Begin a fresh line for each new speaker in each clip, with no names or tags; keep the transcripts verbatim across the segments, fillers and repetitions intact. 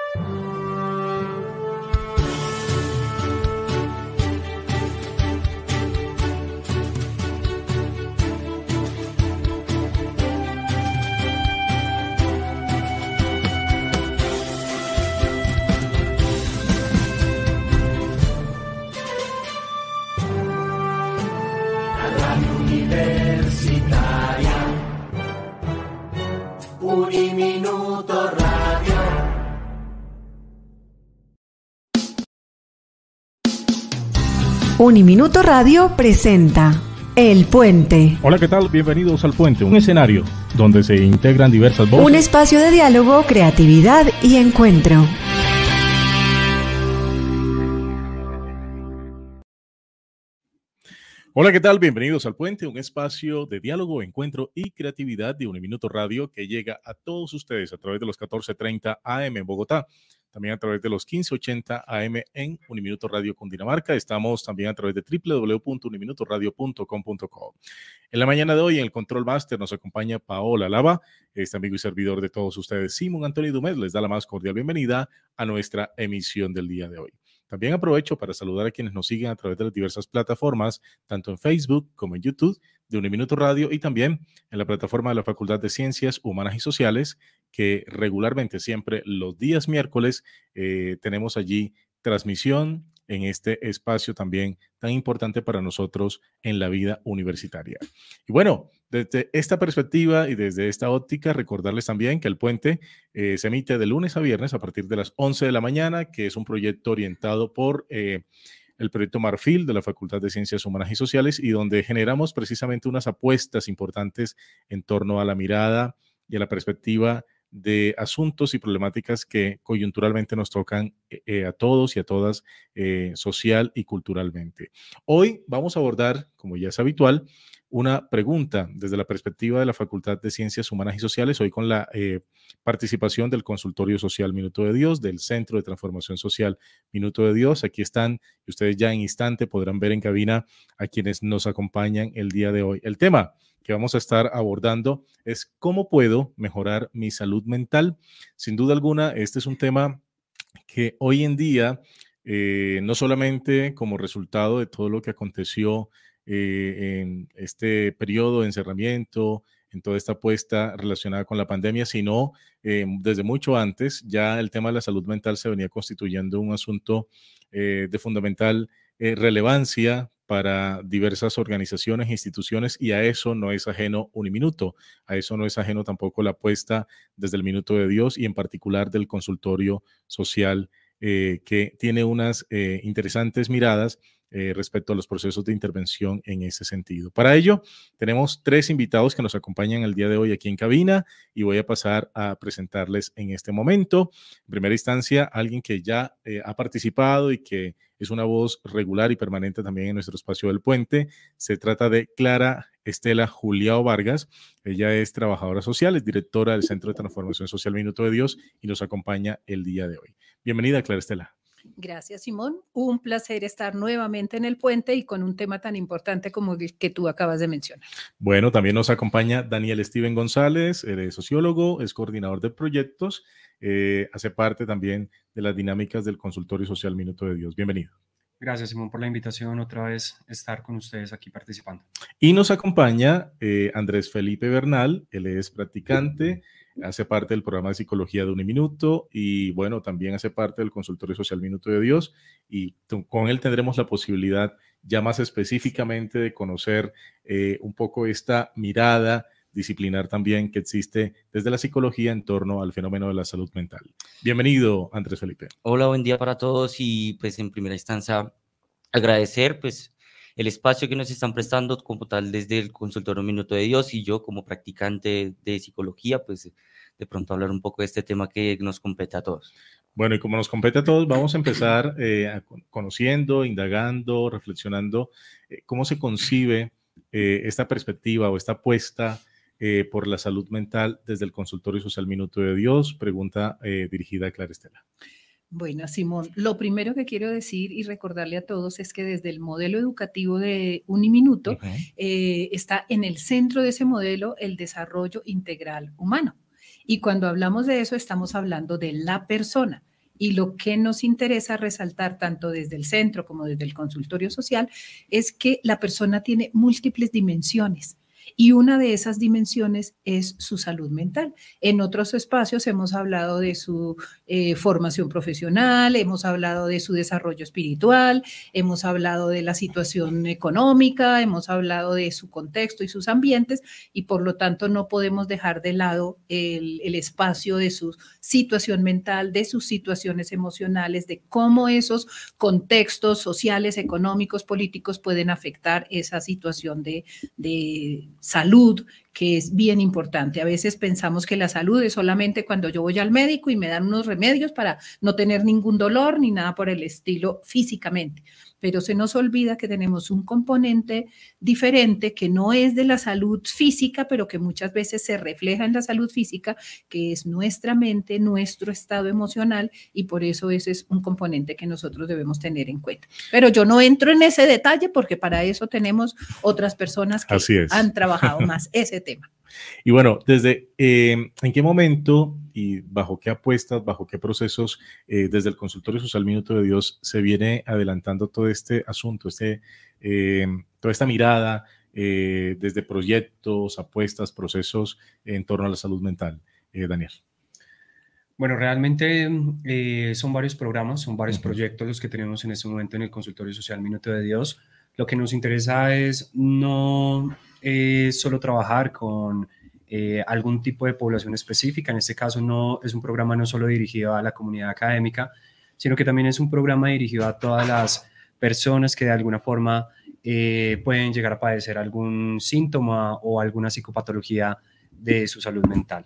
Uniminuto Radio.
Uniminuto Radio presenta El Puente.
Hola, ¿qué tal? Bienvenidos al Puente, un escenario donde se integran diversas voces.
Un espacio de diálogo, creatividad y encuentro.
Hola, ¿qué tal? Bienvenidos al Puente, un espacio de diálogo, encuentro y creatividad de Uniminuto Radio que llega a todos ustedes a través de los catorce treinta A M en Bogotá, también a través de los quince ochenta A M en Uniminuto Radio Cundinamarca. Estamos también a través de doble u doble u doble u punto uniminuto radio punto com punto co. En la mañana de hoy, en el Control Master, nos acompaña Paola Lava, este amigo y servidor de todos ustedes, Simón Antonio Dumet, les da la más cordial bienvenida a nuestra emisión del día de hoy. También aprovecho para saludar a quienes nos siguen a través de las diversas plataformas, tanto en Facebook como en YouTube de Uniminuto Radio y también en la plataforma de la Facultad de Ciencias Humanas y Sociales, que regularmente siempre los días miércoles eh, tenemos allí transmisión en este espacio también tan importante para nosotros en la vida universitaria. Y bueno, desde esta perspectiva y desde esta óptica, recordarles también que El Puente eh, se emite de lunes a viernes a partir de las once de la mañana, que es un proyecto orientado por eh, el proyecto Marfil de la Facultad de Ciencias Humanas y Sociales y donde generamos precisamente unas apuestas importantes en torno a la mirada y a la perspectiva de asuntos y problemáticas que coyunturalmente nos tocan eh, a todos y a todas eh, social y culturalmente. Hoy vamos a abordar, como ya es habitual, una pregunta desde la perspectiva de la Facultad de Ciencias Humanas y Sociales, hoy con la eh, participación del Consultorio Social Minuto de Dios, del Centro de Transformación Social Minuto de Dios. Aquí están y ustedes ya en instante podrán ver en cabina a quienes nos acompañan el día de hoy. El tema que vamos a estar abordando es cómo puedo mejorar mi salud mental. Sin duda alguna, este es un tema que hoy en día, eh, no solamente como resultado de todo lo que aconteció eh, en este periodo de encerramiento, en toda esta apuesta relacionada con la pandemia, sino eh, desde mucho antes, ya el tema de la salud mental se venía constituyendo un asunto eh, de fundamental eh, relevancia para diversas organizaciones e instituciones, y a eso no es ajeno Uniminuto, a eso no es ajeno tampoco la apuesta desde el Minuto de Dios y en particular del Consultorio Social, eh, que tiene unas eh, interesantes miradas eh, respecto a los procesos de intervención en ese sentido. Para ello, tenemos tres invitados que nos acompañan el día de hoy aquí en cabina y voy a pasar a presentarles en este momento. En primera instancia, alguien que ya eh, ha participado y que es una voz regular y permanente también en nuestro espacio del Puente. Se trata de Clara Estela Juliao Vargas. Ella es trabajadora social, es directora del Centro de Transformación Social Minuto de Dios y nos acompaña el día de hoy. Bienvenida, Clara Estela.
Gracias, Simón. Un placer estar nuevamente en El Puente y con un tema tan importante como el que tú acabas de mencionar.
Bueno, también nos acompaña Daniel Steven González, él es sociólogo, es coordinador de proyectos, eh, hace parte también de las dinámicas del Consultorio Social Minuto de Dios. Bienvenido.
Gracias, Simón, por la invitación, otra vez estar con ustedes aquí participando.
Y nos acompaña eh, Andrés Felipe Bernal, él es practicante, hace parte del programa de psicología de Uniminuto y bueno, también hace parte del Consultorio Social Minuto de Dios y con él tendremos la posibilidad ya más específicamente de conocer eh, un poco esta mirada disciplinar también que existe desde la psicología en torno al fenómeno de la salud mental. Bienvenido, Andrés Felipe.
Hola, buen día para todos y pues en primera instancia agradecer pues el espacio que nos están prestando como tal desde el Consultorio Minuto de Dios y yo como practicante de psicología pues de pronto hablar un poco de este tema que nos compete a todos.
Bueno, y como nos compete a todos, vamos a empezar eh, conociendo, indagando, reflexionando eh, cómo se concibe eh, esta perspectiva o esta apuesta eh, por la salud mental desde el Consultorio Social Minuto de Dios. Pregunta eh, dirigida a Clara Estela.
Bueno, Simón, lo primero que quiero decir y recordarle a todos es que desde el modelo educativo de Uniminuto uh-huh. eh, está en el centro de ese modelo el desarrollo integral humano. Y cuando hablamos de eso, estamos hablando de la persona. Y lo que nos interesa resaltar tanto desde el centro como desde el consultorio social es que la persona tiene múltiples dimensiones. Y una de esas dimensiones es su salud mental. En otros espacios hemos hablado de su eh, formación profesional, hemos hablado de su desarrollo espiritual, hemos hablado de la situación económica, hemos hablado de su contexto y sus ambientes, y por lo tanto no podemos dejar de lado el, el espacio de su situación mental, de sus situaciones emocionales, de cómo esos contextos sociales, económicos, políticos pueden afectar esa situación de, de salud, que es bien importante. A veces pensamos que la salud es solamente cuando yo voy al médico y me dan unos remedios para no tener ningún dolor ni nada por el estilo físicamente, pero se nos olvida que tenemos un componente diferente que no es de la salud física, pero que muchas veces se refleja en la salud física, que es nuestra mente, nuestro estado emocional, y por eso ese es un componente que nosotros debemos tener en cuenta. Pero yo no entro en ese detalle porque para eso tenemos otras personas que han trabajado más ese tema.
Y bueno, desde eh, ¿en qué momento y bajo qué apuestas, bajo qué procesos eh, desde el Consultorio Social Minuto de Dios se viene adelantando todo este asunto, este, eh, toda esta mirada eh, desde proyectos, apuestas, procesos en torno a la salud mental? Eh, Daniel.
Bueno, realmente eh, son varios programas, son varios
Uh-huh.
proyectos los que tenemos en este momento en el Consultorio Social Minuto de Dios. Lo que nos interesa es no eh, solo trabajar con eh, algún tipo de población específica. En este caso no es un programa no solo dirigido a la comunidad académica, sino que también es un programa dirigido a todas las personas que de alguna forma eh, pueden llegar a padecer algún síntoma o alguna psicopatología de su salud mental.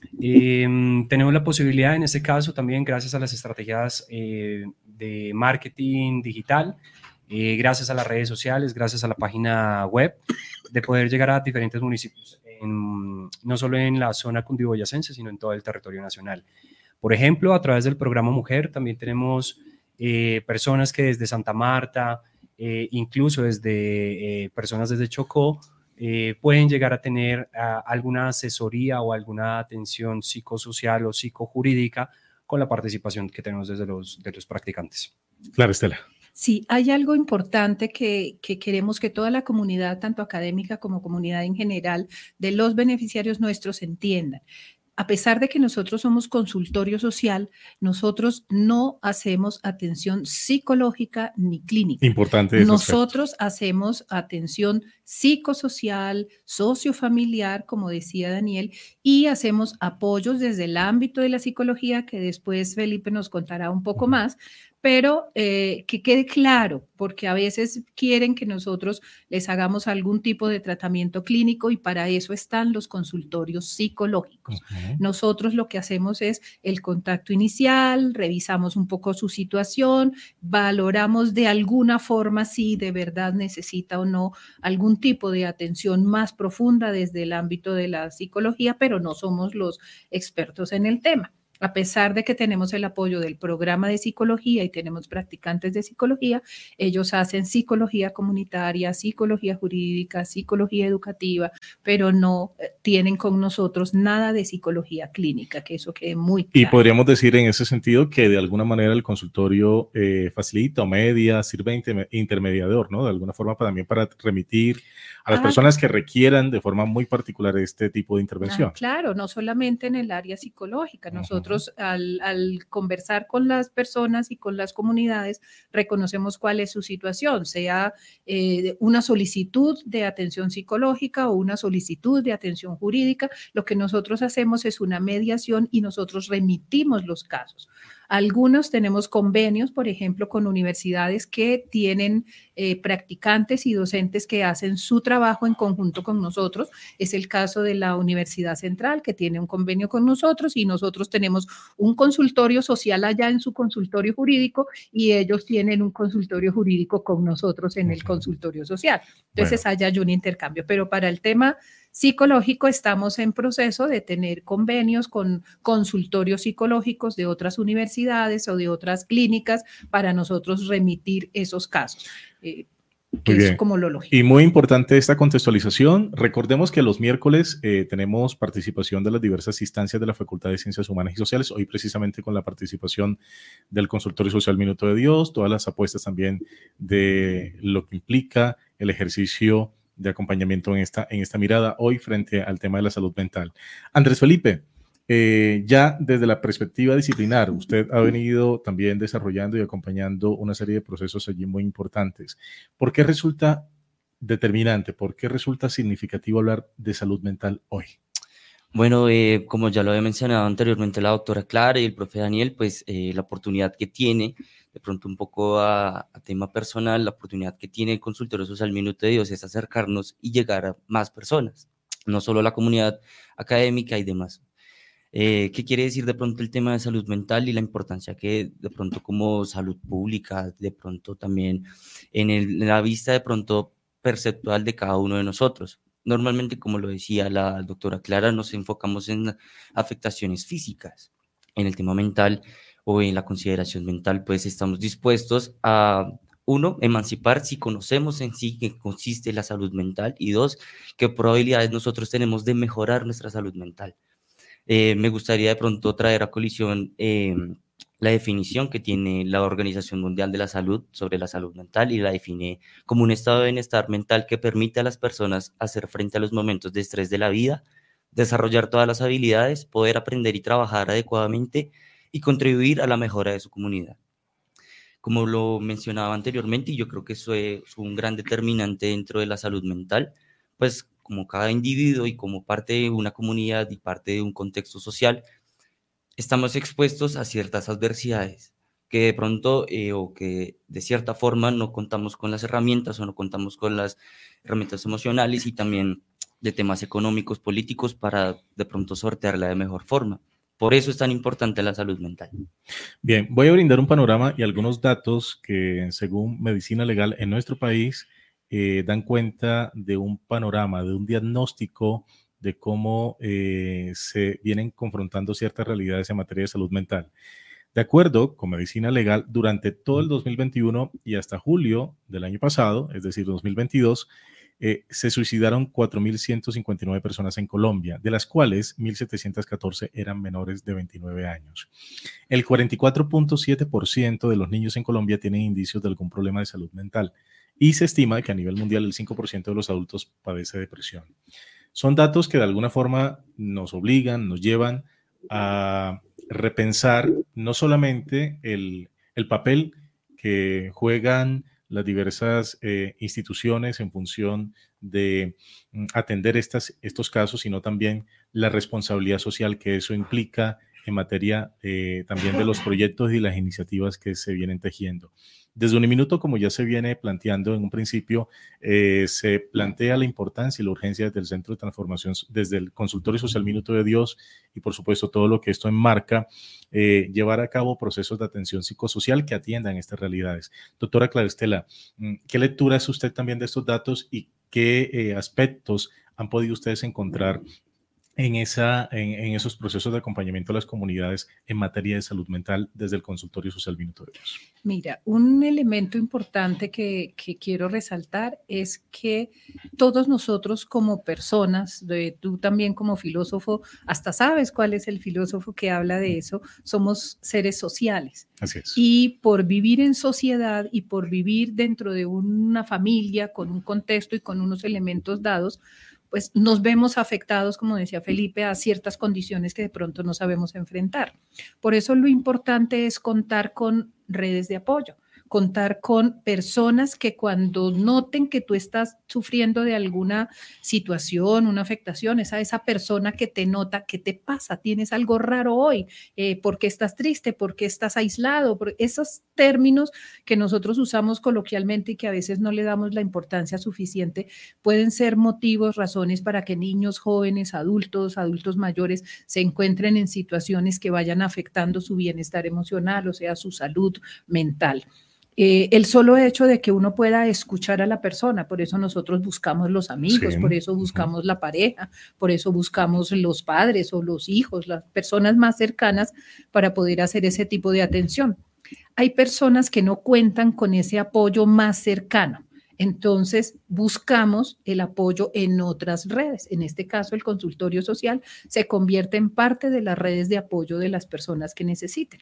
Eh, tenemos la posibilidad en este caso también, gracias a las estrategias eh, de marketing digital, eh, gracias a las redes sociales, gracias a la página web, de poder llegar a diferentes municipios, en, no solo en la zona cundiboyacense, sino en todo el territorio nacional. Por ejemplo, a través del programa Mujer también tenemos eh, personas que desde Santa Marta, eh, incluso desde eh, personas desde Chocó, Eh, pueden llegar a tener uh, alguna asesoría o alguna atención psicosocial o psicojurídica con la participación que tenemos desde los, de los practicantes.
Claro, Estela.
Sí, hay algo importante que, que queremos que toda la comunidad, tanto académica como comunidad en general, de los beneficiarios nuestros entiendan. A pesar de que nosotros somos consultorio social, nosotros no hacemos atención psicológica ni clínica.
Importante.
Nosotros hacemos atención psicosocial, sociofamiliar, como decía Daniel, y hacemos apoyos desde el ámbito de la psicología, que después Felipe nos contará un poco más, pero eh, que quede claro, porque a veces quieren que nosotros les hagamos algún tipo de tratamiento clínico y para eso están los consultorios psicológicos. Uh-huh. Nosotros lo que hacemos es el contacto inicial, revisamos un poco su situación, valoramos de alguna forma si de verdad necesita o no algún tipo de atención más profunda desde el ámbito de la psicología, pero no somos los expertos en el tema. A pesar de que tenemos el apoyo del programa de psicología y tenemos practicantes de psicología, ellos hacen psicología comunitaria, psicología jurídica, psicología educativa, pero no tienen con nosotros nada de psicología clínica, que eso quede muy claro.
Y podríamos decir en ese sentido que de alguna manera el consultorio eh, facilita o media, sirve de intermediador, ¿no? De alguna forma para, también para remitir a las ah, personas que requieran de forma muy particular este tipo de intervención.
Ah, claro, no solamente en el área psicológica, nosotros Nosotros al, al conversar con las personas y con las comunidades reconocemos cuál es su situación, sea eh, una solicitud de atención psicológica o una solicitud de atención jurídica. Lo que nosotros hacemos es una mediación y nosotros remitimos los casos. Algunos tenemos convenios, por ejemplo, con universidades que tienen eh, practicantes y docentes que hacen su trabajo en conjunto con nosotros. Es el caso de la Universidad Central, que tiene un convenio con nosotros, y nosotros tenemos un consultorio social allá en su consultorio jurídico y ellos tienen un consultorio jurídico con nosotros en el consultorio social. Entonces, bueno, allá hay un intercambio. Pero para el tema psicológico estamos en proceso de tener convenios con consultorios psicológicos de otras universidades o de otras clínicas para nosotros remitir esos casos. Eh, que
Muy
es
bien.
como lo lógico.
Y muy importante esta contextualización. Recordemos que los miércoles eh, tenemos participación de las diversas instancias de la Facultad de Ciencias Humanas y Sociales, hoy precisamente con la participación del Consultorio Social Minuto de Dios, todas las apuestas también de lo que implica el ejercicio de acompañamiento en esta, en esta mirada hoy frente al tema de la salud mental. Andrés Felipe, eh, ya desde la perspectiva disciplinar, usted ha venido también desarrollando y acompañando una serie de procesos allí muy importantes. ¿Por qué resulta determinante, por qué resulta significativo hablar de salud mental hoy?
Bueno, eh, como ya lo había mencionado anteriormente la doctora Clara y el profe Daniel, pues eh, la oportunidad que tiene, de pronto un poco a, a tema personal, la oportunidad que tiene el Consultorio Social Minuto de Dios es acercarnos y llegar a más personas, no solo a la comunidad académica y demás. Eh, ¿Qué quiere decir de pronto el tema de salud mental y la importancia que de pronto como salud pública, de pronto también en, el, en la vista de pronto perceptual de cada uno de nosotros? Normalmente, como lo decía la doctora Clara, nos enfocamos en afectaciones físicas. En el tema mental o en la consideración mental, pues estamos dispuestos a, uno, emancipar si conocemos en sí qué consiste la salud mental y dos, qué probabilidades nosotros tenemos de mejorar nuestra salud mental. Eh, me gustaría de pronto traer a colisión eh, la definición que tiene la Organización Mundial de la Salud sobre la salud mental y la define como un estado de bienestar mental que permite a las personas hacer frente a los momentos de estrés de la vida, desarrollar todas las habilidades, poder aprender y trabajar adecuadamente y contribuir a la mejora de su comunidad. Como lo mencionaba anteriormente, y yo creo que eso es un gran determinante dentro de la salud mental, pues como cada individuo y como parte de una comunidad y parte de un contexto social, estamos expuestos a ciertas adversidades que de pronto eh, o que de cierta forma no contamos con las herramientas o no contamos con las herramientas emocionales y también de temas económicos, políticos para de pronto sortearla de mejor forma. Por eso es tan importante la salud mental.
Bien, voy a brindar un panorama y algunos datos que según Medicina Legal en nuestro país eh, dan cuenta de un panorama, de un diagnóstico de cómo eh, se vienen confrontando ciertas realidades en materia de salud mental. De acuerdo con Medicina Legal, durante todo el dos mil veintiuno y hasta julio del año pasado, es decir, dos mil veintidós, eh, se suicidaron cuatro mil ciento cincuenta y nueve personas en Colombia, de las cuales mil setecientos catorce eran menores de veintinueve años. El cuarenta y cuatro punto siete por ciento de los niños en Colombia tienen indicios de algún problema de salud mental y se estima que a nivel mundial el cinco por ciento de los adultos padece depresión. Son datos que de alguna forma nos obligan, nos llevan a repensar no solamente el, el papel que juegan las diversas eh, instituciones en función de mm, atender estas, estos casos, sino también la responsabilidad social que eso implica en materia eh, también de los proyectos y las iniciativas que se vienen tejiendo. Desde Uniminuto, como ya se viene planteando en un principio, eh, se plantea la importancia y la urgencia desde el Centro de Transformación, desde el Consultorio Social Minuto de Dios y por supuesto todo lo que esto enmarca, eh, llevar a cabo procesos de atención psicosocial que atiendan estas realidades. Doctora Clara Estela, ¿qué lectura hace usted también de estos datos y qué eh, aspectos han podido ustedes encontrar en, esa, en, en esos procesos de acompañamiento a las comunidades en materia de salud mental desde el Consultorio Social Minuto de Dios?
Mira, un elemento importante que, que quiero resaltar es que todos nosotros como personas, de, tú también como filósofo, hasta sabes cuál es el filósofo que habla de eso, somos seres sociales.
Así es.
Y por vivir en sociedad y por vivir dentro de una familia con un contexto y con unos elementos dados, pues nos vemos afectados, como decía Felipe, a ciertas condiciones que de pronto no sabemos enfrentar. Por eso lo importante es contar con redes de apoyo, contar con personas que cuando noten que tú estás sufriendo de alguna situación, una afectación, es a esa persona que te nota, ¿qué te pasa? ¿Tienes algo raro hoy? Eh, ¿Por qué estás triste? ¿Por qué estás aislado? Por esos términos que nosotros usamos coloquialmente y que a veces no le damos la importancia suficiente, pueden ser motivos, razones para que niños, jóvenes, adultos, adultos mayores se encuentren en situaciones que vayan afectando su bienestar emocional, o sea, su salud mental. Eh, el solo hecho de que uno pueda escuchar a la persona, por eso nosotros buscamos los amigos, sí. Por eso buscamos la pareja, por eso buscamos los padres o los hijos, las personas más cercanas para poder hacer ese tipo de atención. Hay personas que no cuentan con ese apoyo más cercano. Entonces, buscamos el apoyo en otras redes. En este caso, el consultorio social se convierte en parte de las redes de apoyo de las personas que necesiten.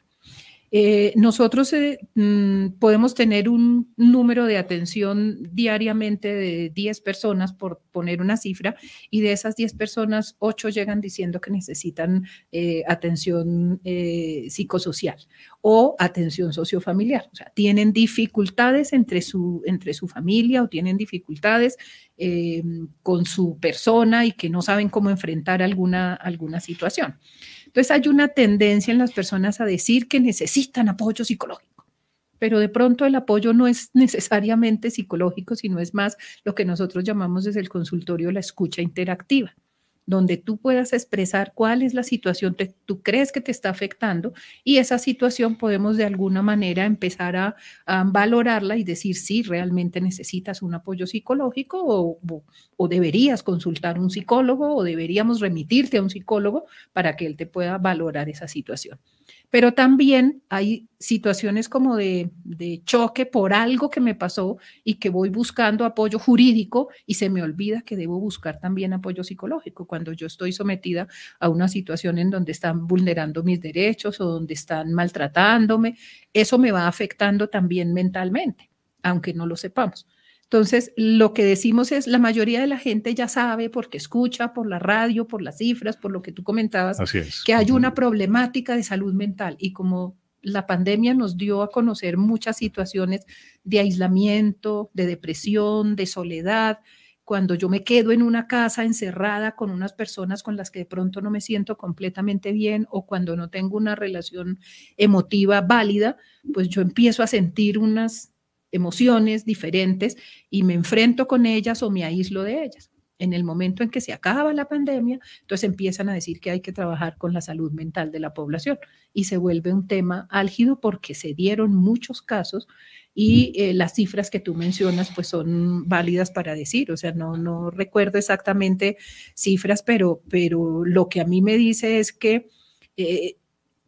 Eh, nosotros eh, mmm, podemos tener un número de atención diariamente de diez personas, por poner una cifra, y de esas diez personas, ocho llegan diciendo que necesitan eh, atención eh, psicosocial o atención sociofamiliar. O sea, tienen dificultades entre su, entre su familia o tienen dificultades eh, con su persona y que no saben cómo enfrentar alguna, alguna situación. Entonces hay una tendencia en las personas a decir que necesitan apoyo psicológico, pero de pronto el apoyo no es necesariamente psicológico, sino es más lo que nosotros llamamos desde el consultorio la escucha interactiva, donde tú puedas expresar cuál es la situación que tú crees que te está afectando y esa situación podemos de alguna manera empezar a, a valorarla y decir si realmente necesitas un apoyo psicológico o, o, o deberías consultar a un psicólogo o deberíamos remitirte a un psicólogo para que él te pueda valorar esa situación. Pero también hay situaciones como de, de choque por algo que me pasó y que voy buscando apoyo jurídico y se me olvida que debo buscar también apoyo psicológico cuando yo estoy sometida a una situación en donde están vulnerando mis derechos o donde están maltratándome. Eso me va afectando también mentalmente, aunque no lo sepamos. Entonces, lo que decimos es, la mayoría de la gente ya sabe porque escucha por la radio, por las cifras, por lo que tú comentabas,
Así es.
que hay una problemática de salud mental y como la pandemia nos dio a conocer muchas situaciones de aislamiento, de depresión, de soledad, cuando yo me quedo en una casa encerrada con unas personas con las que de pronto no me siento completamente bien o cuando no tengo una relación emotiva válida, pues yo empiezo a sentir unas emociones diferentes y me enfrento con ellas o me aíslo de ellas. En el momento en que se acaba la pandemia, entonces empiezan a decir que hay que trabajar con la salud mental de la población y se vuelve un tema álgido porque se dieron muchos casos y eh, las cifras que tú mencionas pues son válidas para decir, o sea, no, no recuerdo exactamente cifras, pero, pero lo que a mí me dice es que eh,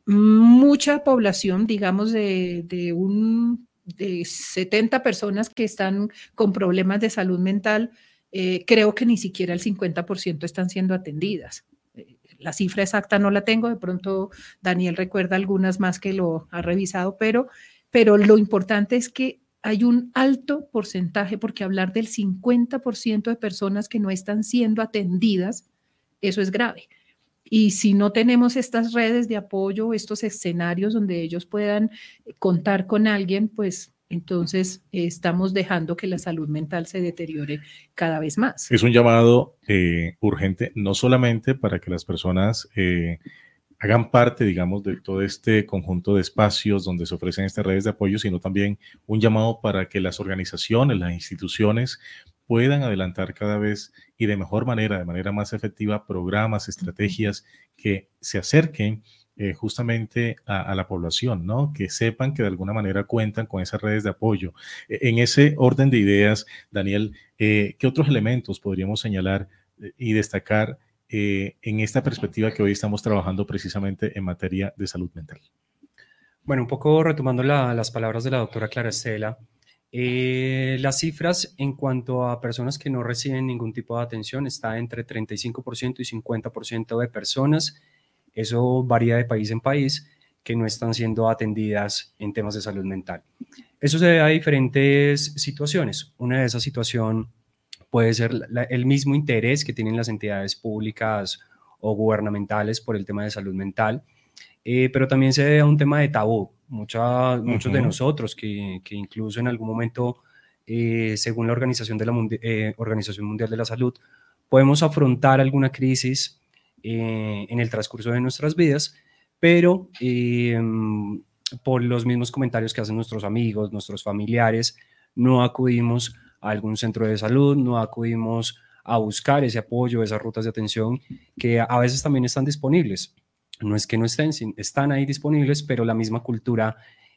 mucha población, digamos, de, de un de setenta personas que están con problemas de salud mental, eh, creo que ni siquiera el cincuenta por ciento están siendo atendidas. Eh, la cifra exacta no la tengo, de pronto Daniel recuerda algunas más que lo ha revisado, pero, pero lo importante es que hay un alto porcentaje, porque hablar del cincuenta por ciento de personas que no están siendo atendidas, eso es grave. Y si no tenemos estas redes de apoyo, estos escenarios donde ellos puedan contar con alguien, pues entonces eh, estamos dejando que la salud mental se deteriore cada vez más.
Es un llamado eh, urgente, no solamente para que las personas eh, hagan parte, digamos, de todo este conjunto de espacios donde se ofrecen estas redes de apoyo, sino también un llamado para que las organizaciones, las instituciones puedan adelantar cada vez y de mejor manera, de manera más efectiva, programas, estrategias que se acerquen eh, justamente a, a la población, ¿no? Que sepan que de alguna manera cuentan con esas redes de apoyo. En ese orden de ideas, Daniel, eh, ¿qué otros elementos podríamos señalar y destacar eh, en esta perspectiva que hoy estamos trabajando precisamente en materia de salud mental?
Bueno, un poco retomando la, las palabras de la doctora Clara Estela, Eh, las cifras en cuanto a personas que no reciben ningún tipo de atención está entre treinta y cinco por ciento y cincuenta por ciento de personas, eso varía de país en país, que no están siendo atendidas en temas de salud mental. Eso se debe a diferentes situaciones. Una de esas situaciones puede ser la, el mismo interés que tienen las entidades públicas o gubernamentales por el tema de salud mental, eh, pero también se debe a un tema de tabú. Mucha, muchos uh-huh. de nosotros que, que incluso en algún momento, eh, según la Organización, de la Mundi- eh, Organización Mundial de la Salud, podemos afrontar alguna crisis eh, en el transcurso de nuestras vidas, pero eh, por los mismos comentarios que hacen nuestros amigos, nuestros familiares, no acudimos a algún centro de salud, no acudimos a buscar ese apoyo, esas rutas de atención que a veces también están disponibles. No es que no estén, están ahí disponibles, pero la misma cultura,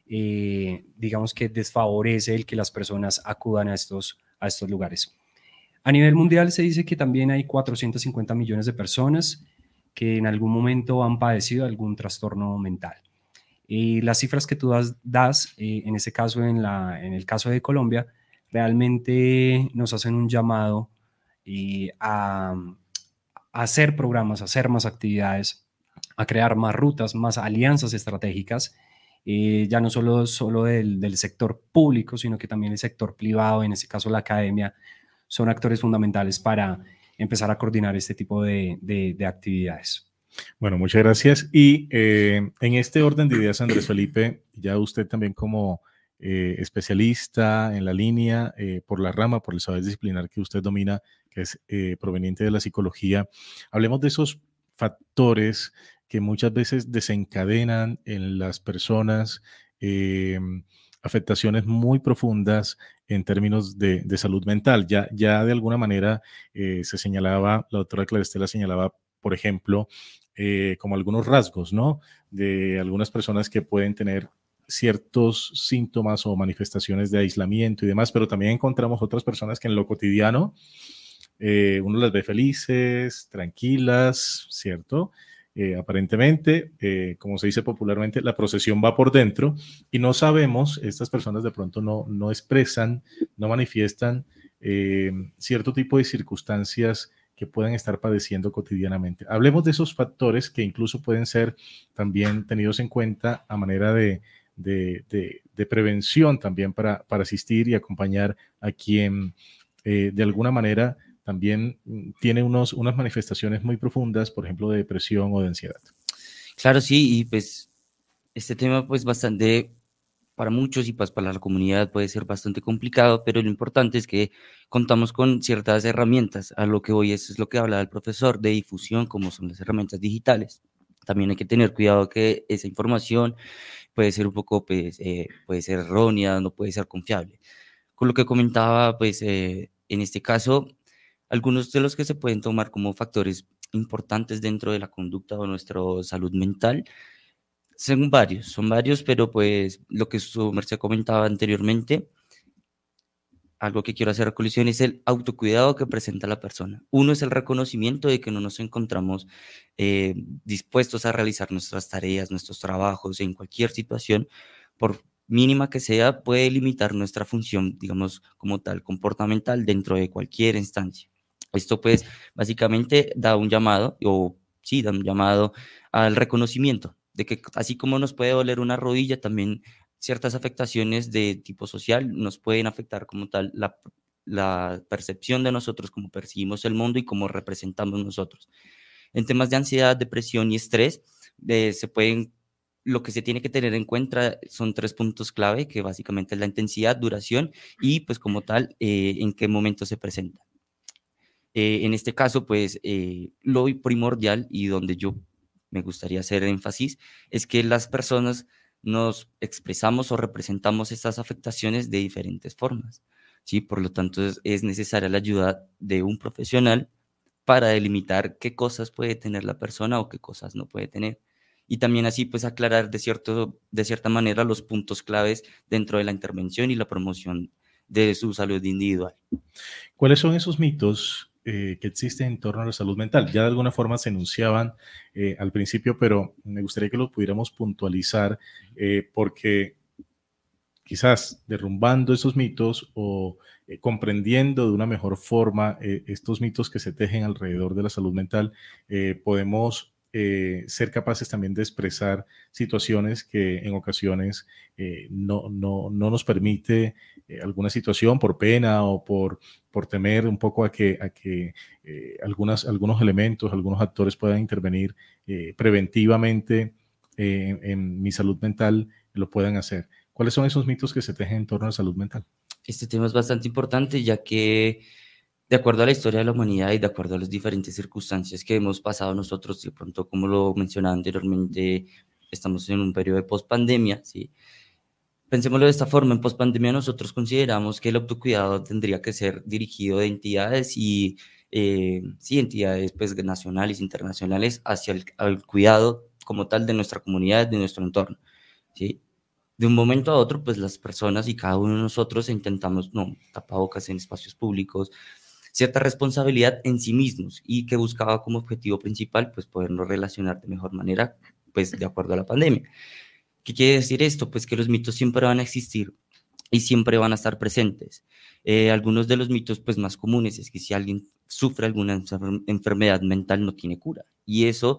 eh, digamos que desfavorece el que las personas acudan a estos, a estos lugares. A nivel mundial se dice que también hay cuatrocientos cincuenta millones de personas que en algún momento han padecido algún trastorno mental. Y las cifras que tú das, das eh, en este caso, en, la, en el caso de Colombia, realmente nos hacen un llamado y a, a hacer programas, a hacer más actividades, a crear más rutas, más alianzas estratégicas, eh, ya no solo, solo del, del sector público, sino que también el sector privado, en este caso la academia, son actores fundamentales para empezar a coordinar este tipo de, de, de actividades.
Bueno, muchas gracias. Y eh, en este orden de ideas, Andrés Felipe, ya usted también como eh, especialista en la línea, eh, por la rama, por el saber disciplinar que usted domina, que es eh, proveniente de la psicología, hablemos de esos factores que muchas veces desencadenan en las personas eh, afectaciones muy profundas en términos de, de salud mental. Ya, ya de alguna manera eh, se señalaba, la doctora Clara Estela señalaba, por ejemplo, eh, como algunos rasgos, ¿no? De algunas personas que pueden tener ciertos síntomas o manifestaciones de aislamiento y demás, pero también encontramos otras personas que en lo cotidiano eh, uno las ve felices, tranquilas, ¿cierto? Eh, aparentemente, eh, como se dice popularmente, la procesión va por dentro y no sabemos, estas personas de pronto no, no expresan, no manifiestan eh, cierto tipo de circunstancias que pueden estar padeciendo cotidianamente. Hablemos de esos factores que incluso pueden ser también tenidos en cuenta a manera de, de, de, de prevención también para, para asistir y acompañar a quien eh, de alguna manera también tiene unos, unas manifestaciones muy profundas, por ejemplo, de depresión o de ansiedad.
Claro, sí, y pues este tema pues bastante, para muchos y pues para la comunidad puede ser bastante complicado, pero lo importante es que contamos con ciertas herramientas. A lo que voy, eso es lo que hablaba el profesor, de difusión, como son las herramientas digitales. También hay que tener cuidado que esa información puede ser un poco, pues, eh, puede ser errónea, no puede ser confiable. Con lo que comentaba, pues, eh, en este caso, algunos de los que se pueden tomar como factores importantes dentro de la conducta o nuestra salud mental son varios, son varios, pero pues lo que su merced comentaba anteriormente, algo que quiero hacer a colación es el autocuidado que presenta la persona. Uno es el reconocimiento de que no nos encontramos eh, dispuestos a realizar nuestras tareas, nuestros trabajos en cualquier situación, por mínima que sea, puede limitar nuestra función, digamos, como tal, comportamental dentro de cualquier instancia. Esto pues básicamente da un llamado, o sí, da un llamado al reconocimiento, de que así como nos puede doler una rodilla, también ciertas afectaciones de tipo social nos pueden afectar como tal la, la percepción de nosotros, cómo percibimos el mundo y cómo representamos nosotros. En temas de ansiedad, depresión y estrés, eh, se pueden, lo que se tiene que tener en cuenta son tres puntos clave, que básicamente es la intensidad, duración y pues como tal, eh, en qué momento se presenta. Eh, en este caso, pues eh, lo primordial y donde yo me gustaría hacer énfasis es que las personas nos expresamos o representamos estas afectaciones de diferentes formas, ¿sí? Por lo tanto, es, es necesaria la ayuda de un profesional para delimitar qué cosas puede tener la persona o qué cosas no puede tener. Y también así, pues, aclarar de, cierto, de cierta manera los puntos claves dentro de la intervención y la promoción de su salud individual.
¿Cuáles son esos mitos Eh, que existe en torno a la salud mental? Ya de alguna forma se enunciaban eh, al principio, pero me gustaría que lo pudiéramos puntualizar eh, porque quizás derrumbando esos mitos o eh, comprendiendo de una mejor forma eh, estos mitos que se tejen alrededor de la salud mental, eh, podemos eh, ser capaces también de expresar situaciones que en ocasiones eh, no, no, no nos permite eh, alguna situación por pena o por, por temer un poco a que, a que eh, algunas, algunos elementos, algunos actores puedan intervenir eh, preventivamente eh, en, en mi salud mental, lo puedan hacer. ¿Cuáles son esos mitos que se tejen en torno a la salud mental?
Este tema es bastante importante, ya que de acuerdo a la historia de la humanidad y de acuerdo a las diferentes circunstancias que hemos pasado nosotros, de pronto, como lo mencionaba anteriormente, estamos en un periodo de pospandemia, ¿sí? Pensémoslo de esta forma, en pospandemia nosotros consideramos que el autocuidado tendría que ser dirigido de entidades y, eh, sí, entidades pues, nacionales, internacionales, hacia el, el cuidado como tal de nuestra comunidad, de nuestro entorno, ¿sí? De un momento a otro, pues las personas y cada uno de nosotros intentamos, no, tapabocas en espacios públicos, cierta responsabilidad en sí mismos y que buscaba como objetivo principal, pues podernos relacionar de mejor manera, pues de acuerdo a la pandemia. ¿Qué quiere decir esto? Pues que los mitos siempre van a existir. y siempre van a estar presentes. Eh, algunos de los mitos pues, más comunes es que si alguien sufre alguna enfer- enfermedad mental no tiene cura, y eso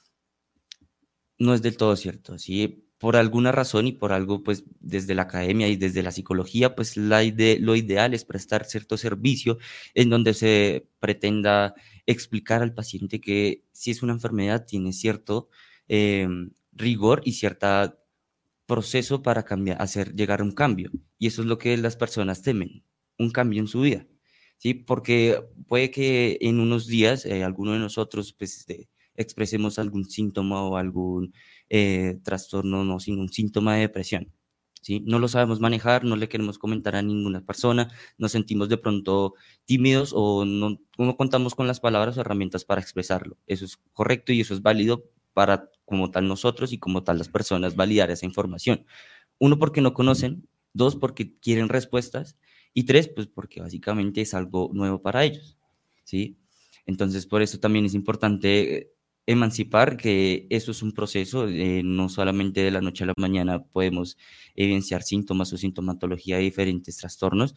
no es del todo cierto, ¿sí? Por alguna razón y por algo, pues desde la academia y desde la psicología, pues la ide- lo ideal es prestar cierto servicio en donde se pretenda explicar al paciente que si es una enfermedad tiene cierto eh, rigor y cierto proceso para cambiar, hacer llegar a un cambio. Y eso es lo que las personas temen, un cambio en su vida, ¿sí? Porque puede que en unos días eh, alguno de nosotros pues, este, expresemos algún síntoma o algún eh, trastorno, no, sino un síntoma de depresión, ¿sí? No lo sabemos manejar, no le queremos comentar a ninguna persona, nos sentimos de pronto tímidos o no, no contamos con las palabras o herramientas para expresarlo. Eso es correcto y eso es válido para como tal nosotros y como tal las personas validar esa información. Uno, porque no conocen, dos, porque quieren respuestas y tres, pues porque básicamente es algo nuevo para ellos, ¿sí? Entonces, por eso también es importante emancipar que eso es un proceso, eh, no solamente de la noche a la mañana podemos evidenciar síntomas o sintomatología de diferentes trastornos,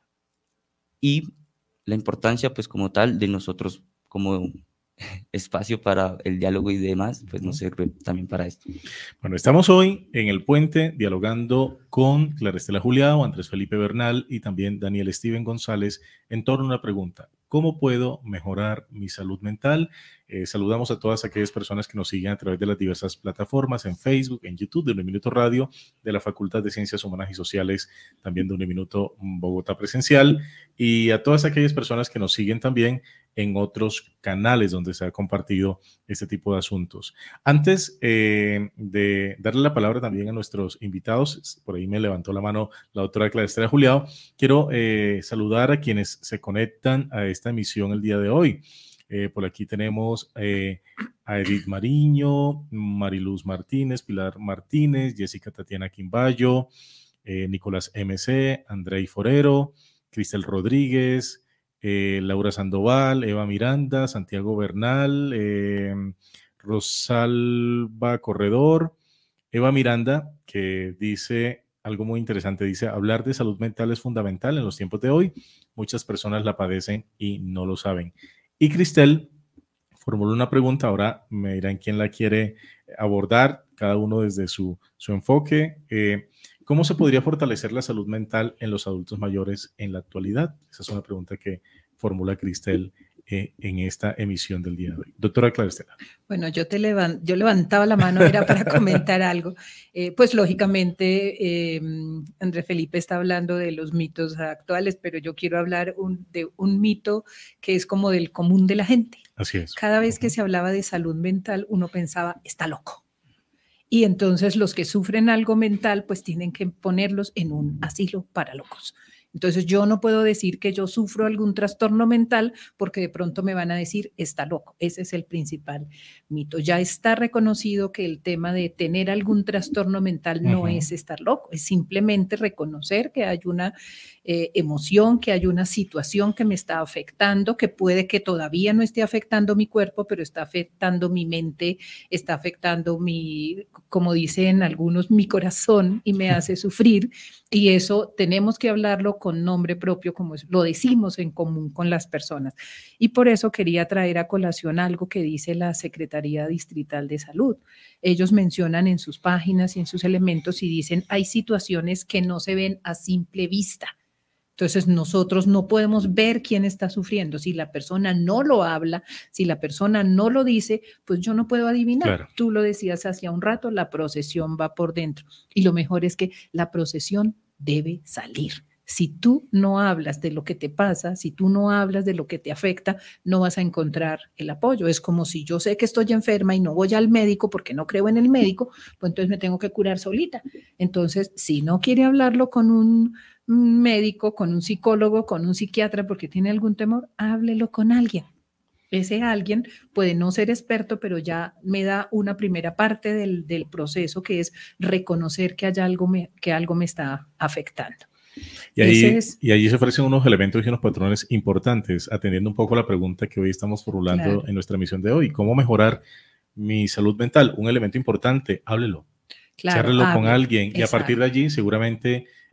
y la importancia, pues como tal, de nosotros como espacio para el diálogo y demás, pues nos sirve también para esto.
Bueno, estamos hoy en el puente dialogando con Clara Estela Juliao, Andrés Felipe Bernal y también Daniel Steven González en torno a una pregunta: ¿cómo puedo mejorar mi salud mental? Eh, saludamos a todas aquellas personas que nos siguen a través de las diversas plataformas, en Facebook, en YouTube, de Uniminuto Radio, de la Facultad de Ciencias Humanas y Sociales, también de Uniminuto Bogotá Presencial, y a todas aquellas personas que nos siguen también en otros canales donde se ha compartido este tipo de asuntos. Antes eh, de darle la palabra también a nuestros invitados, por ahí me levantó la mano la doctora Clara Estela Juliao, quiero eh, saludar a quienes se conectan a esta emisión el día de hoy. Eh, por aquí tenemos eh, a Edith Mariño, Mariluz Martínez, Pilar Martínez, Jessica Tatiana Quimbayo, eh, Nicolás M C, Andrei Forero, Cristel Rodríguez, eh, Laura Sandoval, Eva Miranda, Santiago Bernal, eh, Rosalba Corredor, Eva Miranda, que dice algo muy interesante, dice: hablar de salud mental es fundamental en los tiempos de hoy, muchas personas la padecen y no lo saben. Y Cristel formuló una pregunta, ahora me dirán quién la quiere abordar, cada uno desde su, su enfoque. Eh, ¿Cómo se podría fortalecer la salud mental en los adultos mayores en la actualidad? Esa es una pregunta que formula Cristel eh, en esta emisión del día de hoy. Doctora Clara Estela.
Bueno, yo, te levant, yo levantaba la mano, era para comentar algo. Eh, pues lógicamente, eh, Andrés Felipe está hablando de los mitos actuales, pero yo quiero hablar un, de un mito que es como del común de la gente.
Así es.
Cada vez que
Uh-huh.
se hablaba de salud mental, uno pensaba, está loco. Y entonces los que sufren algo mental, pues tienen que ponerlos en un asilo para locos. Entonces yo no puedo decir que yo sufro algún trastorno mental porque de pronto me van a decir está loco. Ese es el principal mito. Ya está reconocido que el tema de tener algún trastorno mental no uh-huh. es estar loco, es simplemente reconocer que hay una eh, emoción, que hay una situación que me está afectando, que puede que todavía no esté afectando mi cuerpo, pero está afectando mi mente, está afectando mi, como dicen algunos, mi corazón y me hace sufrir. Y eso tenemos que hablarlo con nombre propio, como lo decimos en común con las personas. Y por eso quería traer a colación algo que dice la Secretaría Distrital de Salud. Ellos mencionan en sus páginas y en sus elementos y dicen, hay situaciones que no se ven a simple vista. Entonces nosotros no podemos ver quién está sufriendo. Si la persona no lo habla, si la persona no lo dice, pues yo no puedo adivinar. Claro. Tú lo decías hace un rato, la procesión va por dentro. Y lo mejor es que la procesión debe salir. Si tú no hablas de lo que te pasa, si tú no hablas de lo que te afecta, no vas a encontrar el apoyo. Es como si yo sé que estoy enferma y no voy al médico porque no creo en el médico, pues entonces me tengo que curar solita. Entonces, si no quiere hablarlo con un médico, con un psicólogo, con un psiquiatra porque tiene algún temor, háblelo con alguien. Ese alguien puede no ser experto, pero ya me da una primera parte del, del proceso, que es reconocer que, haya algo me, que algo me está afectando.
Y ahí, es, y allí se ofrecen unos elementos y unos patrones importantes, atendiendo un poco a la pregunta que hoy estamos formulando claro. en nuestra emisión de hoy. ¿Cómo mejorar mi salud mental? Un elemento importante, háblelo. Claro, Chárrelo con alguien. Exacto. Y a partir de allí seguramente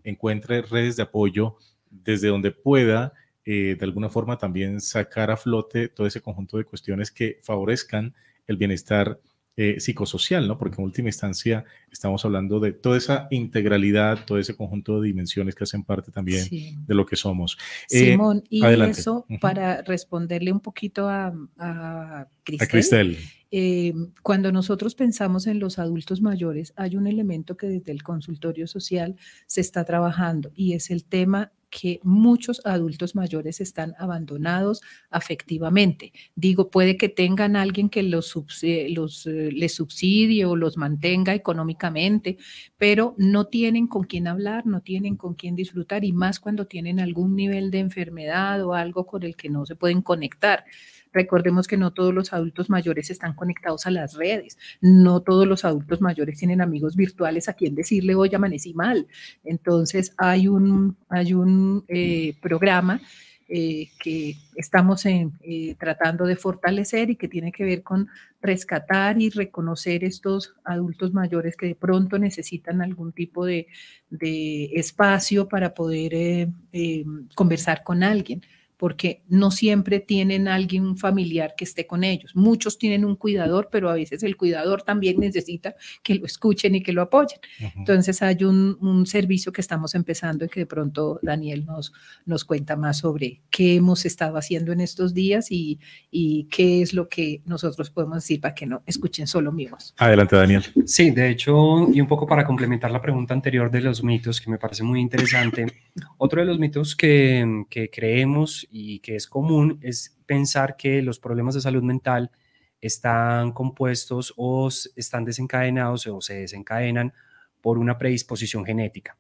encuentre redes de apoyo desde donde pueda eh, de alguna forma también sacar a flote todo ese conjunto de cuestiones que favorezcan el bienestar eh, psicosocial, ¿no? Porque en última instancia estamos hablando de toda esa integralidad, todo ese conjunto de dimensiones que hacen parte también sí. de lo que somos.
Simón, eh, y
adelante.
eso uh-huh. para responderle un poquito a, a Cristel.
A Cristel.
Eh, cuando nosotros pensamos en los adultos mayores, hay un elemento que desde el consultorio social se está trabajando y es el tema que muchos adultos mayores están abandonados afectivamente. Digo, puede que tengan alguien que los, subsidie, los eh, les subsidie o los mantenga económicamente, pero no tienen con quién hablar, no tienen con quién disfrutar y más cuando tienen algún nivel de enfermedad o algo con el que no se pueden conectar. Recordemos que no todos los adultos mayores están conectados a las redes, no todos los adultos mayores tienen amigos virtuales a quien decirle, hoy amanecí mal. Entonces hay un, hay un eh, programa eh, que estamos en, eh, tratando de fortalecer y que tiene que ver con rescatar y reconocer estos adultos mayores que de pronto necesitan algún tipo de, de espacio para poder eh, eh, conversar con alguien, porque no siempre tienen alguien familiar que esté con ellos. Muchos tienen un cuidador, pero a veces el cuidador también necesita que lo escuchen y que lo apoyen. Uh-huh. Entonces hay un, un servicio que estamos empezando y que de pronto Daniel nos, nos cuenta más sobre qué hemos estado haciendo en estos días y, y qué es lo que nosotros podemos decir para que no escuchen solo mi voz.
Adelante, Daniel.
Sí, de hecho, y un poco para complementar la pregunta anterior de los mitos, que me parece muy interesante, otro de los mitos que, que creemos y que es común es pensar que los problemas de salud mental están compuestos o están desencadenados o se desencadenan por una predisposición genética.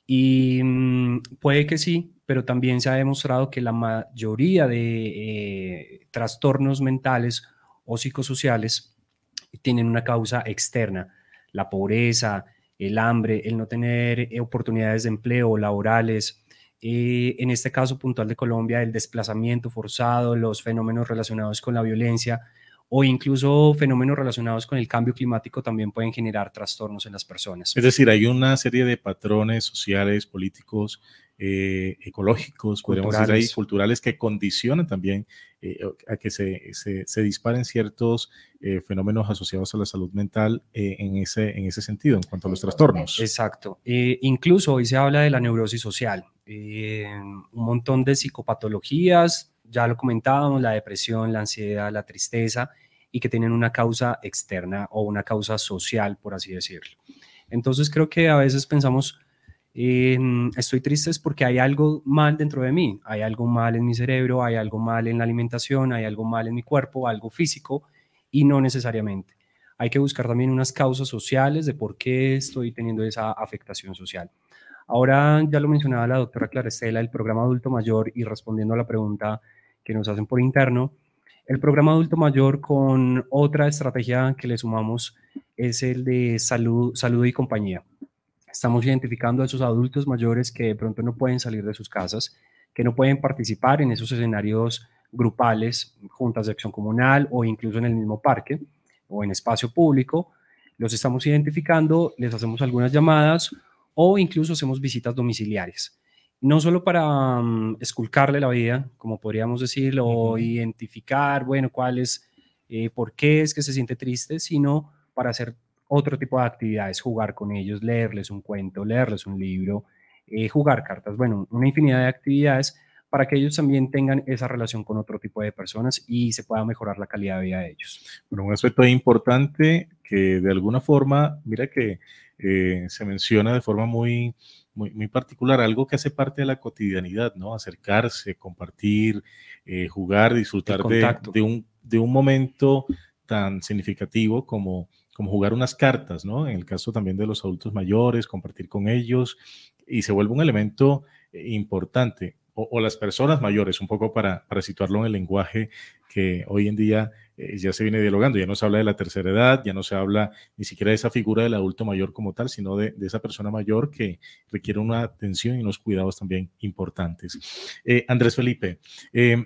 Y mmm, puede que sí, pero también se ha demostrado que la mayoría de eh, trastornos mentales o psicosociales tienen una causa externa, la pobreza, el hambre, el no tener oportunidades de empleo laborales. Eh, en este caso puntual de Colombia, el desplazamiento forzado, los fenómenos relacionados con la violencia o incluso fenómenos relacionados con el cambio climático también pueden generar trastornos en las personas.
Es decir, hay una serie de patrones sociales, políticos, eh, ecológicos, podríamos decir ahí, culturales que condicionan también eh, a que se, se, se disparen ciertos eh, fenómenos asociados a la salud mental eh, en, ese, en ese sentido, en cuanto a los trastornos.
Exacto. Eh, incluso hoy se habla de la neurosis social. Eh, un montón de psicopatologías, ya lo comentábamos, la depresión, la ansiedad, la tristeza, y que tienen una causa externa o una causa social, por así decirlo. Entonces creo que a veces pensamos, eh, estoy triste es porque hay algo mal dentro de mí, hay algo mal en mi cerebro, hay algo mal en la alimentación, hay algo mal en mi cuerpo, algo físico, y no necesariamente. Hay que buscar también unas causas sociales de por qué estoy teniendo esa afectación social. Ahora ya lo mencionaba la doctora Clara Estela, el programa Adulto Mayor, y respondiendo a la pregunta que nos hacen por interno, el programa Adulto Mayor con otra estrategia que le sumamos es el de salud, salud y compañía. Estamos identificando a esos adultos mayores que de pronto no pueden salir de sus casas, que no pueden participar en esos escenarios grupales, juntas de acción comunal o incluso en el mismo parque o en espacio público. Los estamos identificando, les hacemos algunas llamadas o incluso hacemos visitas domiciliarias. No solo para um, esculcarle la vida, como podríamos decirlo, o identificar, bueno, cuál es, eh, por qué es que se siente triste, sino para hacer otro tipo de actividades, jugar con ellos, leerles un cuento, leerles un libro, eh, jugar cartas, bueno, una infinidad de actividades para que ellos también tengan esa relación con otro tipo de personas y se pueda mejorar la calidad de vida de ellos.
Bueno, un aspecto importante que de alguna forma, mira que eh, se menciona de forma muy, muy, muy particular, algo que hace parte de la cotidianidad, ¿no? Acercarse, compartir, eh, jugar, disfrutar de, de, un, de un momento tan significativo como, como jugar unas cartas, ¿no? En el caso también de los adultos mayores, compartir con ellos, y se vuelve un elemento eh, importante. O, o las personas mayores, un poco para, para situarlo en el lenguaje que hoy en día eh, ya se viene dialogando, ya no se habla de la tercera edad, ya no se habla ni siquiera de esa figura del adulto mayor como tal, sino de, de esa persona mayor que requiere una atención y unos cuidados también importantes. Eh, Andrés Felipe, eh,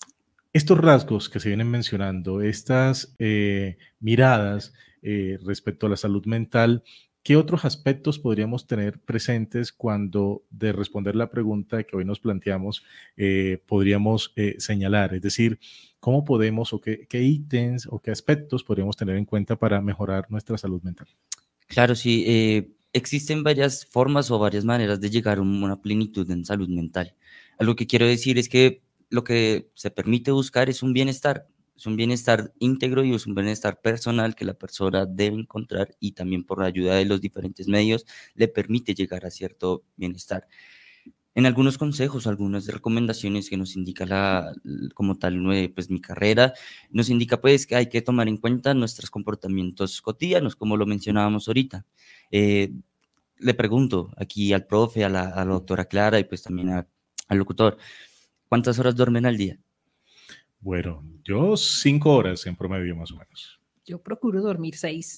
estos rasgos que se vienen mencionando, estas eh, miradas eh, respecto a la salud mental, ¿qué otros aspectos podríamos tener presentes cuando de responder la pregunta que hoy nos planteamos eh, podríamos eh, señalar? Es decir, ¿cómo podemos o qué, qué ítems o qué aspectos podríamos tener en cuenta para mejorar nuestra salud mental?
Claro, sí. Eh, existen varias formas o varias maneras de llegar a una plenitud en salud mental. Lo que quiero decir es que lo que se permite buscar es un bienestar, es un bienestar íntegro y es un bienestar personal que la persona debe encontrar, y también por la ayuda de los diferentes medios le permite llegar a cierto bienestar. En algunos consejos, algunas recomendaciones que nos indica la, como tal, pues mi carrera, nos indica pues que hay que tomar en cuenta nuestros comportamientos cotidianos, como lo mencionábamos ahorita. Eh, le pregunto aquí al profe, a la, a la doctora Clara y pues también a, al locutor, ¿cuántas horas duermen al día?
Bueno, yo cinco horas en promedio más o menos.
Yo procuro dormir seis.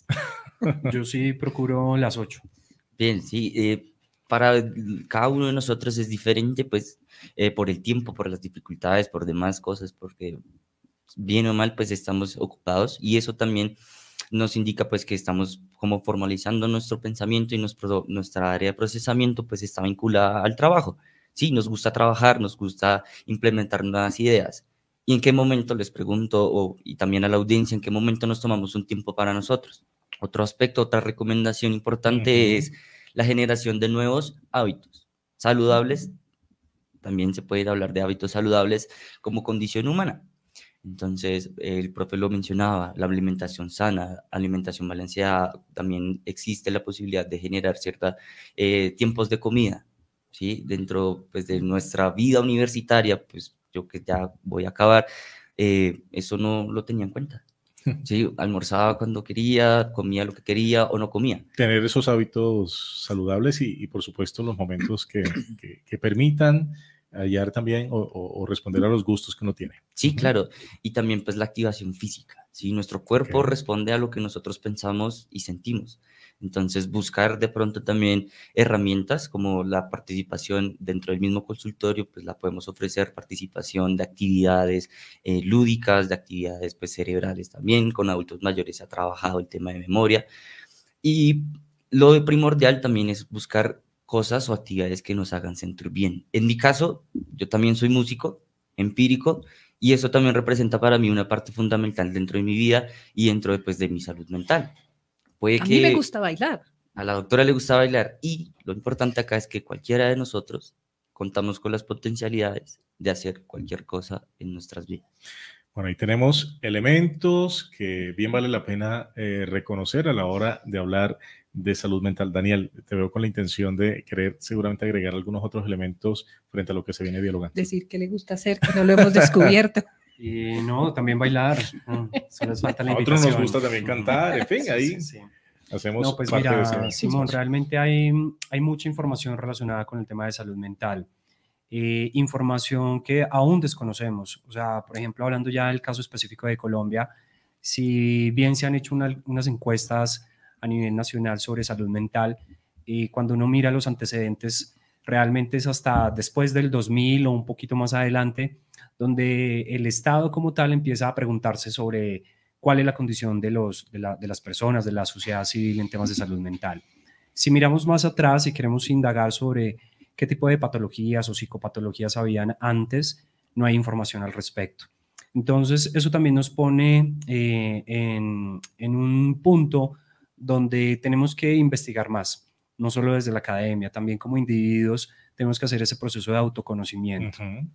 Yo sí procuro las ocho.
Bien, sí. Eh, para cada uno de nosotros es diferente, pues, eh, por el tiempo, por las dificultades, por demás cosas, porque bien o mal, pues, estamos ocupados, y eso también nos indica, pues, que estamos como formalizando nuestro pensamiento, y nuestro, nuestra área de procesamiento, pues, está vinculada al trabajo. Sí, nos gusta trabajar, nos gusta implementar nuevas ideas. ¿Y en qué momento, les pregunto, o, y también a la audiencia, en qué momento nos tomamos un tiempo para nosotros? Otro aspecto, otra recomendación importante uh-huh. es la generación de nuevos hábitos saludables. También se puede hablar de hábitos saludables como condición humana. Entonces, el profe lo mencionaba, la alimentación sana, alimentación balanceada, también existe la posibilidad de generar ciertos eh, tiempos de comida, ¿sí? Dentro, pues, de nuestra vida universitaria, pues yo que ya voy a acabar, eh, eso no lo tenía en cuenta. Sí, almorzaba cuando quería, comía lo que quería o no comía.
Tener esos hábitos saludables y, y por supuesto, los momentos que, que, que permitan hallar también o, o, o responder a los gustos que uno tiene.
Sí, claro. Y también pues la activación física. ¿Sí? Nuestro cuerpo okay. responde a lo que nosotros pensamos y sentimos. Entonces, buscar de pronto también herramientas como la participación dentro del mismo consultorio, pues la podemos ofrecer, participación de actividades eh, lúdicas, de actividades pues cerebrales también. Con adultos mayores se ha trabajado el tema de memoria. Y lo primordial también es buscar cosas o actividades que nos hagan sentir bien. En mi caso, yo también soy músico empírico, y eso también representa para mí una parte fundamental dentro de mi vida y dentro de, pues, de mi salud mental. Puede
a
que
mí me gusta bailar.
A la doctora le gusta bailar, y lo importante acá es que cualquiera de nosotros contamos con las potencialidades de hacer cualquier cosa en nuestras vidas.
Bueno, ahí tenemos elementos que bien vale la pena eh, reconocer a la hora de hablar de salud mental. Daniel, te veo con la intención de querer seguramente agregar algunos otros elementos frente a lo que se viene dialogando.
Decir qué le gusta hacer, que no lo hemos descubierto.
Y no, también bailar. No, solo les falta la
a
invitación.
otros nos gusta también cantar, en fin, ahí sí, sí, sí. hacemos
no, pues
parte
mira,
de ese
Simón,
espacio.
realmente hay, hay mucha información relacionada con el tema de salud mental. Eh, información que aún desconocemos. O sea, por ejemplo, hablando ya del caso específico de Colombia, si bien se han hecho una, unas encuestas a nivel nacional sobre salud mental, y cuando uno mira los antecedentes, realmente es hasta después del dos mil o un poquito más adelante, donde el Estado como tal empieza a preguntarse sobre cuál es la condición de, los, de, la, de las personas, de la sociedad civil en temas de salud mental. Si miramos más atrás y queremos indagar sobre qué tipo de patologías o psicopatologías habían antes, no hay información al respecto. Entonces, eso también nos pone eh, en, en un punto donde tenemos que investigar más, no solo desde la academia, también como individuos tenemos que hacer ese proceso de autoconocimiento. Uh-huh.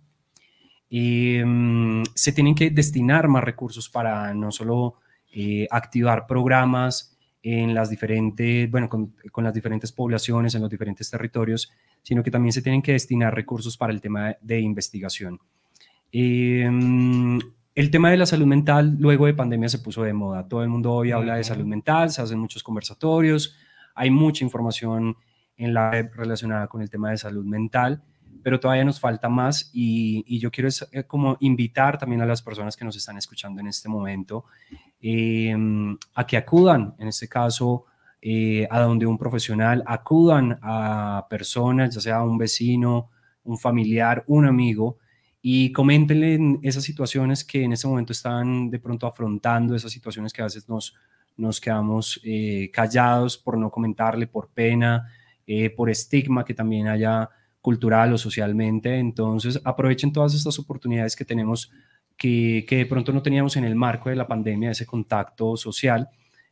Y um, se tienen que destinar más recursos para no solo eh, activar programas en las diferentes, bueno, con, con las diferentes poblaciones, en los diferentes territorios, sino que también se tienen que destinar recursos para el tema de, de investigación. Eh, el tema de la salud mental luego de pandemia se puso de moda. Todo el mundo hoy habla de salud mental, se hacen muchos conversatorios, hay mucha información en la web relacionada con el tema de salud mental, pero todavía nos falta más, y, y yo quiero es, eh, como invitar también a las personas que nos están escuchando en este momento eh, a que acudan, en este caso, eh, a donde un profesional, acudan a personas, ya sea un vecino, un familiar, un amigo, y coméntenle esas situaciones que en este momento están de pronto afrontando, esas situaciones que a veces nos, nos quedamos eh, callados por no comentarle, por pena, eh, por estigma que también haya cultural o socialmente. Entonces aprovechen todas estas oportunidades que tenemos que, que de pronto no teníamos en el marco de la pandemia, ese contacto social,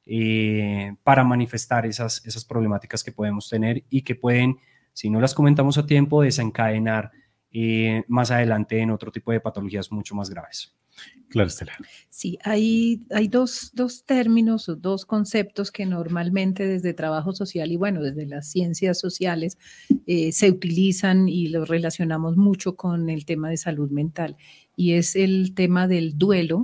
eh, para manifestar esas, esas problemáticas que podemos tener y que pueden, si no las comentamos a tiempo, desencadenar eh, más adelante en otro tipo de patologías mucho más graves.
Claro, Estela.
Sí, hay, hay dos, dos términos o dos conceptos que normalmente desde trabajo social y bueno, desde las ciencias sociales eh, se utilizan y los relacionamos mucho con el tema de salud mental, y es el tema del duelo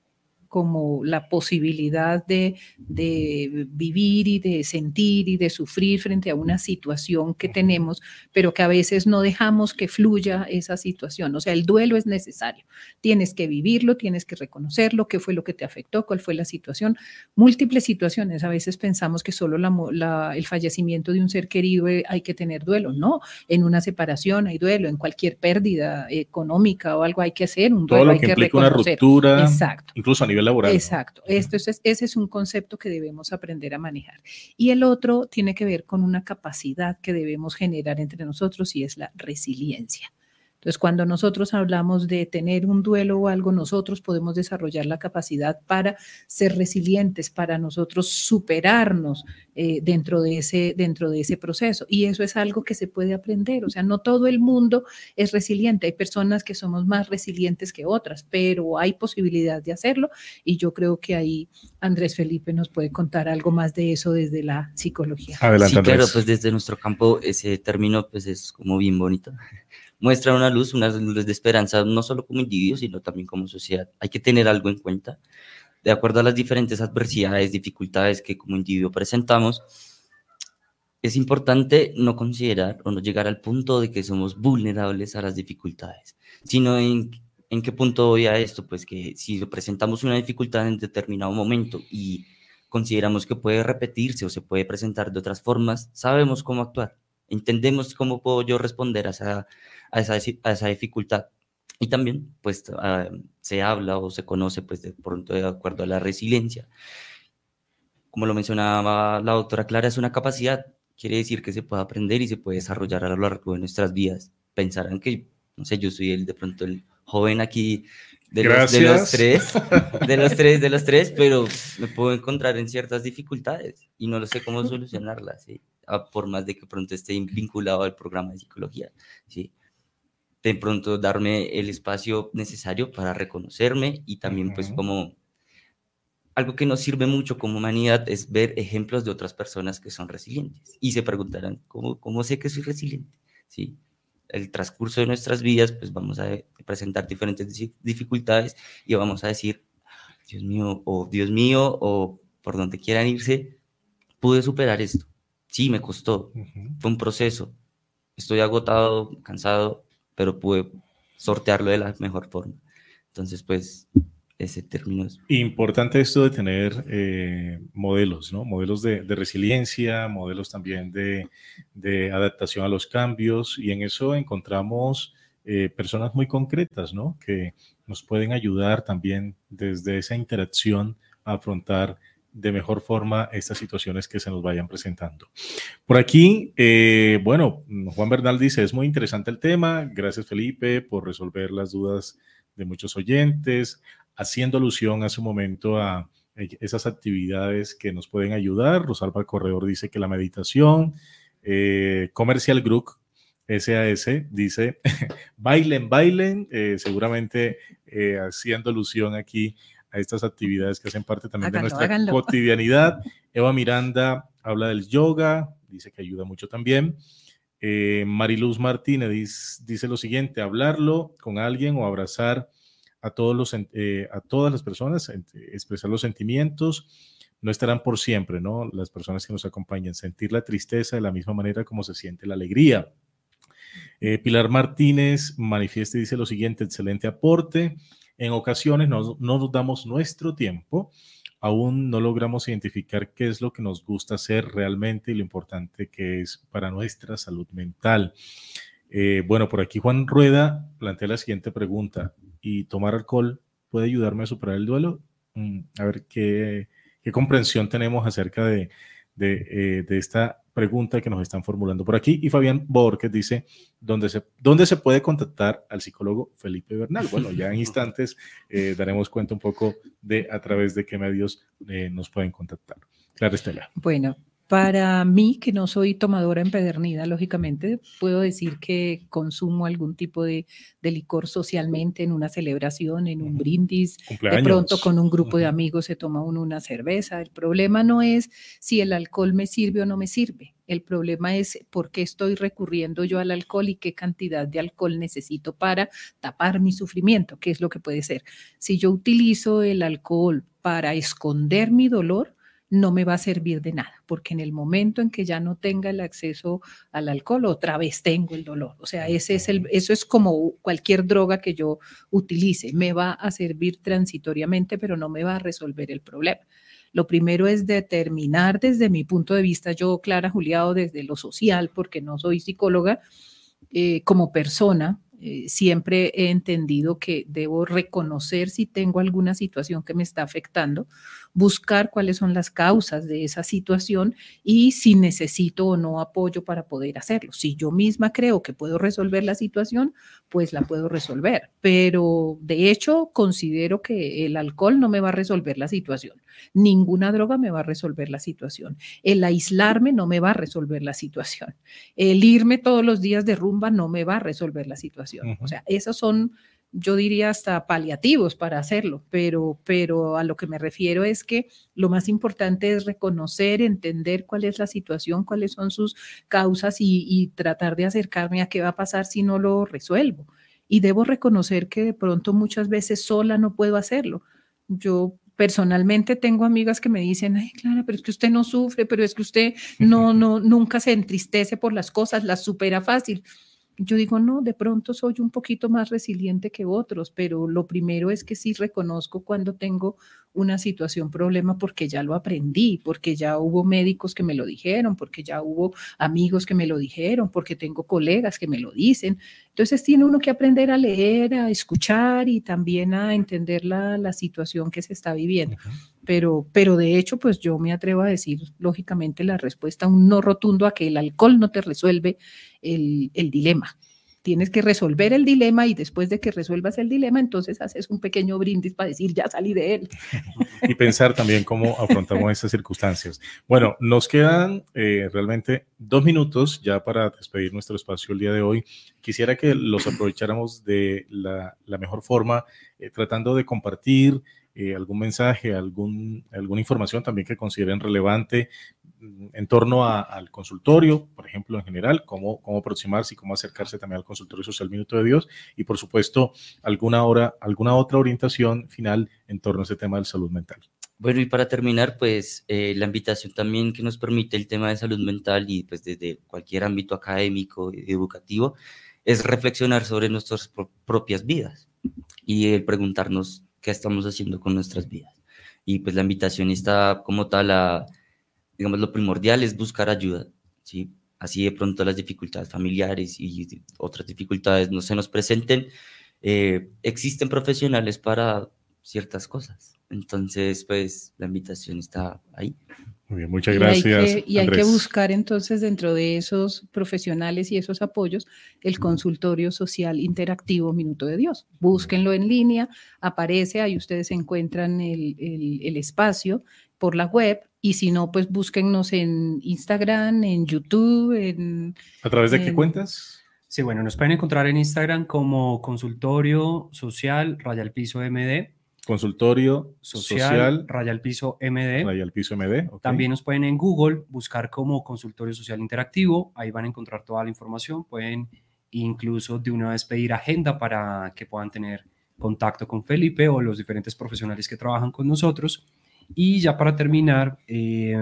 como la posibilidad de, de vivir y de sentir y de sufrir frente a una situación que tenemos, pero que a veces no dejamos que fluya esa situación. O sea, el duelo es necesario. Tienes que vivirlo, tienes que reconocerlo, qué fue lo que te afectó, cuál fue la situación. Múltiples situaciones. A veces pensamos que solo la, la, el fallecimiento de un ser querido hay que tener duelo. No, en una separación hay duelo, en cualquier pérdida económica o algo hay que hacer un duelo.
Todo lo
hay
que
que
implica una
reconocer.
ruptura,
Exacto.
incluso a nivel laboral.
Exacto.
¿No?
Esto es, ese es un concepto que debemos aprender a manejar. Y el otro tiene que ver con una capacidad que debemos generar entre nosotros y es la resiliencia. Entonces, cuando nosotros hablamos de tener un duelo o algo, nosotros podemos desarrollar la capacidad para ser resilientes, para nosotros superarnos eh, dentro de ese, dentro de ese proceso. Y eso es algo que se puede aprender. O sea, no todo el mundo es resiliente. Hay personas que somos más resilientes que otras, pero hay posibilidad de hacerlo. Y yo creo que ahí Andrés Felipe nos puede contar algo más de eso desde la psicología.
Adelante,
Sí,
Andrés.
claro, pues desde nuestro campo ese término pues es como bien bonito. Muestra una luz, una luz de esperanza, no solo como individuo, sino también como sociedad. Hay que tener algo en cuenta. De acuerdo a las diferentes adversidades, dificultades que como individuo presentamos, es importante no considerar o no llegar al punto de que somos vulnerables a las dificultades, sino en, en qué punto voy a esto, pues que si presentamos una dificultad en determinado momento y consideramos que puede repetirse o se puede presentar de otras formas, sabemos cómo actuar. Entendemos cómo puedo yo responder a esa, a esa, a esa dificultad. Y también, pues, uh, se habla o se conoce, pues, de pronto de acuerdo a la resiliencia. Como lo mencionaba la doctora Clara, es una capacidad. Quiere decir que se puede aprender y se puede desarrollar a lo largo de nuestras vidas. Pensarán que, no sé, yo soy el, de pronto el joven aquí de los, de los tres, de los tres, de los tres, pero me puedo encontrar en ciertas dificultades y no lo sé cómo solucionarlas, ¿sí? Por más de que pronto esté vinculado al programa de psicología, ¿sí? De pronto darme el espacio necesario para reconocerme y también uh-huh. pues como algo que nos sirve mucho como humanidad es ver ejemplos de otras personas que son resilientes y se preguntarán, ¿cómo, cómo sé que soy resiliente? ¿Sí? El transcurso de nuestras vidas pues vamos a presentar diferentes dificultades y vamos a decir, Dios mío, o Dios mío, o por donde quieran irse, pude superar esto. Sí, me costó, uh-huh. fue un proceso, estoy agotado, cansado, pero pude sortearlo de la mejor forma. Entonces, pues, ese término es...
Importante esto de tener eh, modelos, ¿no? Modelos de, de resiliencia, modelos también de, de adaptación a los cambios, y en eso encontramos eh, personas muy concretas, ¿no? Que nos pueden ayudar también desde esa interacción a afrontar de mejor forma estas situaciones que se nos vayan presentando. Por aquí, eh, bueno, Juan Bernal dice, es muy interesante el tema, gracias Felipe por resolver las dudas de muchos oyentes, haciendo alusión hace un momento a esas actividades que nos pueden ayudar. Rosalba Corredor dice que la meditación, eh, Comercial Group S A S dice, bailen, bailen, eh, seguramente eh, haciendo alusión aquí a estas actividades que hacen parte también háganlo, de nuestra háganlo. cotidianidad. Eva Miranda habla del yoga, dice que ayuda mucho también. Eh, Mariluz Martínez dice, dice lo siguiente, hablarlo con alguien o abrazar a, todos los, eh, a todas las personas, expresar los sentimientos, no estarán por siempre, ¿no? Las personas que nos acompañan, sentir la tristeza de la misma manera como se siente la alegría. Eh, Pilar Martínez manifiesta y dice lo siguiente, excelente aporte. En ocasiones no, no nos damos nuestro tiempo, aún no logramos identificar qué es lo que nos gusta hacer realmente y lo importante que es para nuestra salud mental. Eh, bueno, por aquí Juan Rueda plantea la siguiente pregunta, ¿y tomar alcohol puede ayudarme a superar el duelo? Mm, a ver, ¿qué, qué comprensión tenemos acerca de, de, eh, de esta pregunta que nos están formulando por aquí. Y Fabián Borges dice, ¿dónde se, ¿dónde se puede contactar al psicólogo Felipe Bernal? Bueno, ya en instantes eh, daremos cuenta un poco de a través de qué medios eh, nos pueden contactar. Clara Estela.
Bueno, para mí, que no soy tomadora empedernida, lógicamente, puedo decir que consumo algún tipo de, de licor socialmente en una celebración, en un brindis,
Cumpleaños.
de pronto con un grupo de
Ujú.
amigos se toma uno una cerveza. El problema no es si el alcohol me sirve o no me sirve. El problema es por qué estoy recurriendo yo al alcohol y qué cantidad de alcohol necesito para tapar mi sufrimiento, que es lo que puede ser. Si yo utilizo el alcohol para esconder mi dolor, no me va a servir de nada, porque en el momento en que ya no tenga el acceso al alcohol, otra vez tengo el dolor. O sea, ese es el, eso es como cualquier droga que yo utilice. Me va a servir transitoriamente, pero no me va a resolver el problema. Lo primero es determinar desde mi punto de vista, yo, Clara Juliado, desde lo social, porque no soy psicóloga, eh, como persona, Eh, siempre he entendido que debo reconocer si tengo alguna situación que me está afectando, buscar cuáles son las causas de esa situación y si necesito o no apoyo para poder hacerlo. Si yo misma creo que puedo resolver la situación, pues la puedo resolver. Pero de hecho, considero que el alcohol no me va a resolver la situación. Ninguna droga me va a resolver la situación. El aislarme no me va a resolver la situación. El irme todos los días de rumba no me va a resolver la situación. O sea, esos son, yo diría, hasta paliativos para hacerlo, pero, pero a lo que me refiero es que lo más importante es reconocer, entender cuál es la situación, cuáles son sus causas y, y tratar de acercarme a qué va a pasar si no lo resuelvo. Y debo reconocer que de pronto muchas veces sola no puedo hacerlo. Yo personalmente tengo amigas que me dicen, ay, Clara, pero es que usted no sufre, pero es que usted no, no, nunca se entristece por las cosas, las supera fácil. Yo digo, no, de pronto soy un poquito más resiliente que otros, pero lo primero es que sí reconozco cuando tengo una situación, problema, porque ya lo aprendí, porque ya hubo médicos que me lo dijeron, porque ya hubo amigos que me lo dijeron, porque tengo colegas que me lo dicen. Entonces tiene uno que aprender a leer, a escuchar y también a entender la, la situación que se está viviendo. Pero, pero de hecho, pues yo me atrevo a decir, lógicamente, la respuesta, un no rotundo a que el alcohol no te resuelve el, el dilema. Tienes que resolver el dilema y después de que resuelvas el dilema, entonces haces un pequeño brindis para decir, ya salí de él.
Y pensar también cómo afrontamos estas circunstancias. Bueno, nos quedan eh, realmente dos minutos ya para despedir nuestro espacio el día de hoy. Quisiera que los aprovecháramos de la, la mejor forma, eh, tratando de compartir eh, algún mensaje, algún, alguna información también que consideren relevante en torno a, al consultorio, por ejemplo, en general, cómo, cómo aproximarse y cómo acercarse también al consultorio social Minuto de Dios y, por supuesto, alguna, hora, alguna otra orientación final en torno a ese tema de salud mental.
Bueno, y para terminar, pues eh, la invitación también que nos permite el tema de salud mental y pues desde cualquier ámbito académico y educativo es reflexionar sobre nuestras pro- propias vidas y el preguntarnos qué estamos haciendo con nuestras vidas. Y pues la invitación está como tal a, digamos, lo primordial es buscar ayuda, ¿sí? Así de pronto las dificultades familiares y otras dificultades no se nos presenten, eh, existen profesionales para ciertas cosas. Entonces, pues, la invitación está ahí.
Muy bien, muchas
Y
gracias,
hay que, y hay que
Andrés.
buscar entonces dentro de esos profesionales y esos apoyos el consultorio social interactivo Minuto de Dios. Búsquenlo en línea, aparece, ahí ustedes encuentran el, el, el espacio por la web y si no, pues búsquennos en Instagram, en YouTube, en...
¿A través de
en,
qué cuentas?
Sí, bueno, nos pueden encontrar en Instagram como consultorio social raya al piso M D.
Consultorio
Social,
social,
raya al piso M D.
raya al piso M D. Okay.
También nos pueden en Google buscar como consultorio social interactivo. Ahí van a encontrar toda la información. Pueden incluso de una vez pedir agenda para que puedan tener contacto con Felipe o los diferentes profesionales que trabajan con nosotros. Y ya para terminar, eh,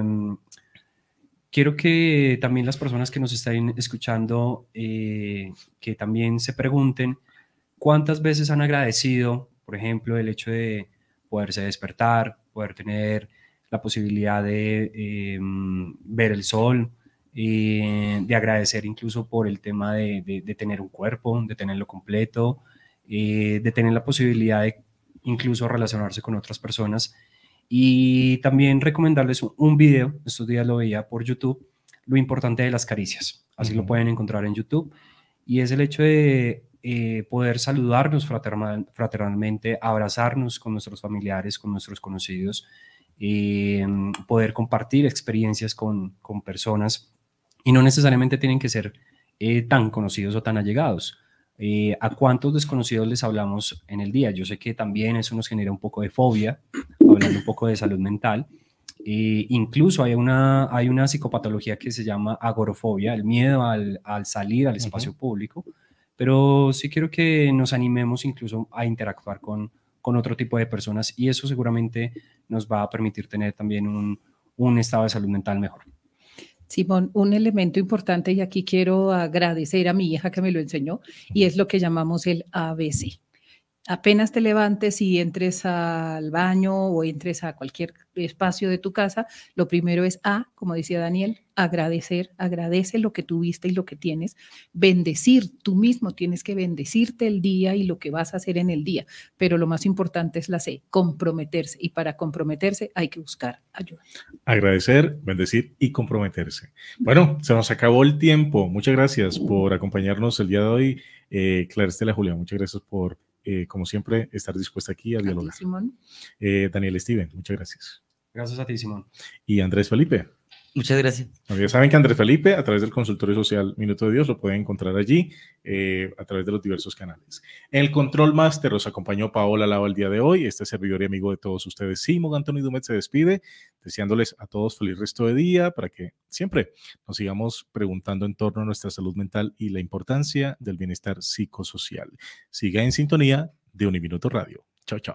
quiero que también las personas que nos estén escuchando, eh, que también se pregunten cuántas veces han agradecido, por ejemplo, el hecho de poderse despertar, poder tener la posibilidad de eh, ver el sol, eh, de agradecer incluso por el tema de, de, de tener un cuerpo, de tenerlo completo, eh, de tener la posibilidad de incluso relacionarse con otras personas. Y también recomendarles un, un video, estos días lo veía por YouTube, lo importante de las caricias. Así uh-huh. lo pueden encontrar en YouTube. Y es el hecho de eh, poder saludarnos fraternal, fraternalmente, abrazarnos con nuestros familiares, con nuestros conocidos, eh, poder compartir experiencias con, con personas. Y no necesariamente tienen que ser eh, tan conocidos o tan allegados. Eh, ¿A cuántos desconocidos les hablamos en el día? Yo sé que también eso nos genera un poco de fobia, hablando un poco de salud mental. Eh, incluso hay una, hay una psicopatología que se llama agorafobia, el miedo al, al salir al espacio uh-huh. público, pero sí quiero que nos animemos incluso a interactuar con, con otro tipo de personas y eso seguramente nos va a permitir tener también un, un estado de salud mental mejor.
Simón, un elemento importante, y aquí quiero agradecer a mi hija que me lo enseñó, y es lo que llamamos el A B C. Apenas te levantes y entres al baño o entres a cualquier espacio de tu casa, lo primero es A, como decía Daniel, agradecer, agradece lo que tuviste y lo que tienes, bendecir, tú mismo tienes que bendecirte el día y lo que vas a hacer en el día, pero lo más importante es la C, comprometerse, y para comprometerse hay que buscar ayuda.
Agradecer, bendecir y comprometerse. Bueno, se nos acabó el tiempo, muchas gracias por acompañarnos el día de hoy, eh, Clara Estela, Julián, muchas gracias por Eh, como siempre, estar dispuesta aquí a dialogar.
A ti, Simón.
Eh, Daniel Steven, muchas gracias.
Gracias a ti, Simón.
Y Andrés Felipe.
Muchas gracias.
Ya saben que Andrés Felipe, a través del consultorio social Minuto de Dios, lo pueden encontrar allí, eh, a través de los diversos canales. En el Control Master os acompañó Paola Lava el día de hoy. Este servidor y amigo de todos ustedes, Simón Antonio Dumet, se despide, deseándoles a todos feliz resto de día, para que siempre nos sigamos preguntando en torno a nuestra salud mental y la importancia del bienestar psicosocial. Siga en sintonía de Uniminuto Radio. Chao, chao.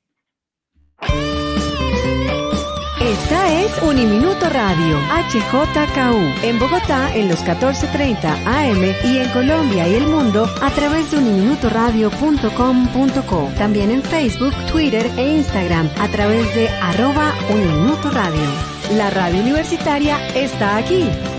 Esta es Uniminuto Radio, H J K U, en Bogotá en los catorce treinta A M y en Colombia y el mundo a través de uniminuto radio punto com punto co. También en Facebook, Twitter e Instagram a través de arroba Uniminuto Radio. La radio universitaria está aquí.